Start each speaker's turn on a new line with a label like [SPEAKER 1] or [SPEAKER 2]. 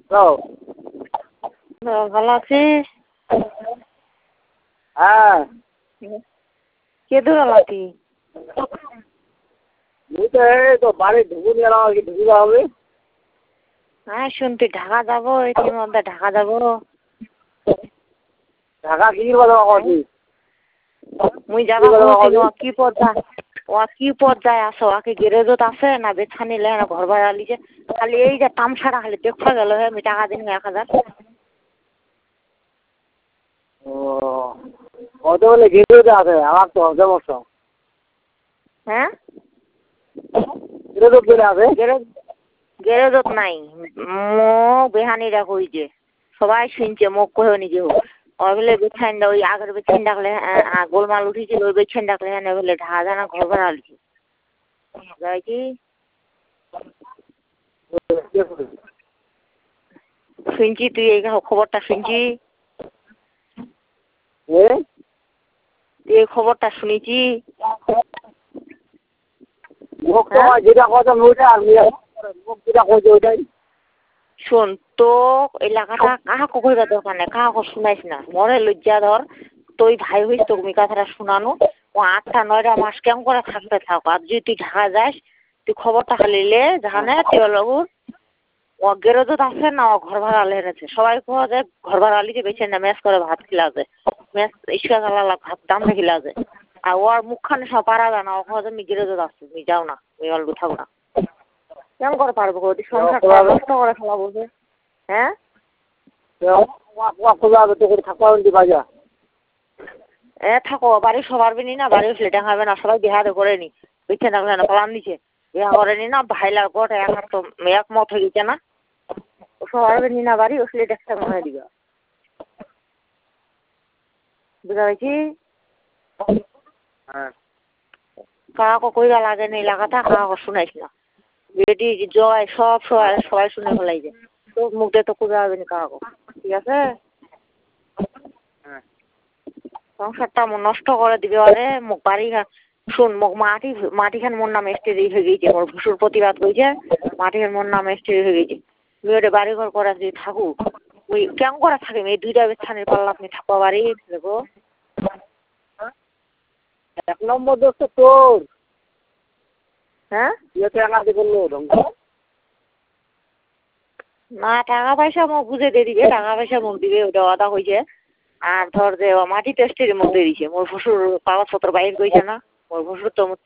[SPEAKER 1] Hello.
[SPEAKER 2] ভালো আছিস?
[SPEAKER 1] হ্যাঁ।
[SPEAKER 2] কে দৌড়ালাতি?
[SPEAKER 1] মুই তো এই তো বাড়ি ঢুকুন গেলাম আর কি, ঢুকুবা হবে।
[SPEAKER 2] হ্যাঁ শুন, তুই ঢাকা যাবো এটির মধ্যে ঢাকা যাবো।
[SPEAKER 1] ঢাকা কি করবা করছি?
[SPEAKER 2] মুই যাবা কইছি কি পর্যায়ে আছো? আকে গ্যারেজত আছে না বেছা নিলে না ঘর ভাড়া লিছে? খালি এই যে তামসাটা খালি দেখা গেল হে, আমি টাকা দিন 1000।
[SPEAKER 1] ও কত বলে গিরোতে আছে, আমার তো সমস্যা।
[SPEAKER 2] হ্যাঁ
[SPEAKER 1] গিরোত বলে আছে।
[SPEAKER 2] গ্যারেজত নাই, মোক বেহানিরা কইছে, সবাই শুনছে, মোক কহে নিজে হোক ওগুলো বেছাইন দা, ওই আগের বেছাইন ডাকলে গোলমাল উঠেছিল, ওই বেছাইন ডাকলে হ্যাঁ বলে ঢাকা জানা ঘর ভাড়া লিছে যাই কি শুনছি, তুই এই খবরটা শুনছি, তুই এই খবরটা শুনেছি।
[SPEAKER 1] যেটা কথা ওইটা আর মুখ যেটা কইছে ওইটাই।
[SPEAKER 2] শোন, তো এলাকাটা কাহাকে কইবা দরকার নেই, কাহাকে শুনাইস না, মরে লজ্জা ধর। তুই ভাই হইস, তোকে আমি কথাটা শুনানো। ও 8-9টা মাস কেমন করে থাকতে থাক। আর যদি তুই ঢাকা যাস, তুই খবরটা খালি লে জানে তুই বাবুর ও গেরোজত আছে না, ও ঘর ভাড়া লেগেছে। সবাই কোয়া যায় ঘর ভাড়া লিখে বেছে না, ম্যাচ করে ভাত খিলা যায়, ম্যাচ ইস্কা জ্বালা ভাত দাম খিলা যায়। আর ওর মুখখানে সব পারা যায় না, ও কোয়া যায় আমি গেরোজত আসছি, তুমি যাও না, তুমি অল্প থাকো না। কেমন করে পারবো ওদের সংসারটা নষ্ট করে ফেলাবো যে? হ্যাঁ থাকো, বাড়ি সবার বিনি না, বাড়ি উঠলে দেখাবে না, সবাই বিহারে করে নি বুঝছে না, পালান দিছে বিহা করেনি না, ভাইলার গোট একমত হয়ে গেছে না, সবার বিনি না, বাড়ি উঠলে দেখতে মনে দিবা। বুঝা পেয়েছি? কাহাকে কইরা লাগে না এলাকাটা, কাহাকে শুনাইস না। বেটি জয় সব সবাই শুনে ফেলাই যায়, তো মুখ দিয়ে তো কইরা হবে না কাহাকে, ঠিক আছে? সংসারটা নষ্ট করে দিবে আরে। মোক বাড়ি শুন, মোক মাটিখান মোর নামে স্টেরি হয়ে গেছে, মোর ভুসুর প্রতিবাদ করেছে, মাটিখান মোর নামে স্টেরি হয়ে গেছে। তুই ওটা বাড়ি ঘর করে যদি থাকুক, ওই কেমন করে থাকিম? এই 2টা বেছানির পাল্লা আপনি থাকবা বাড়ি দেখো।
[SPEAKER 1] 1 নম্বর দোষ তো তোর।
[SPEAKER 2] হ্যাঁ
[SPEAKER 1] না
[SPEAKER 2] টাকা পয়সা মোক বুঝে দিয়ে দিবে, টাকা পয়সা মোক দিবে, ওটা আদা হয়েছে। আর ধর যে মাটি টেস্টের মধ্যে দিছে, মোর শ্বশুর কাগজপত্র বাইর করেছে না, মোর শ্বশুর তো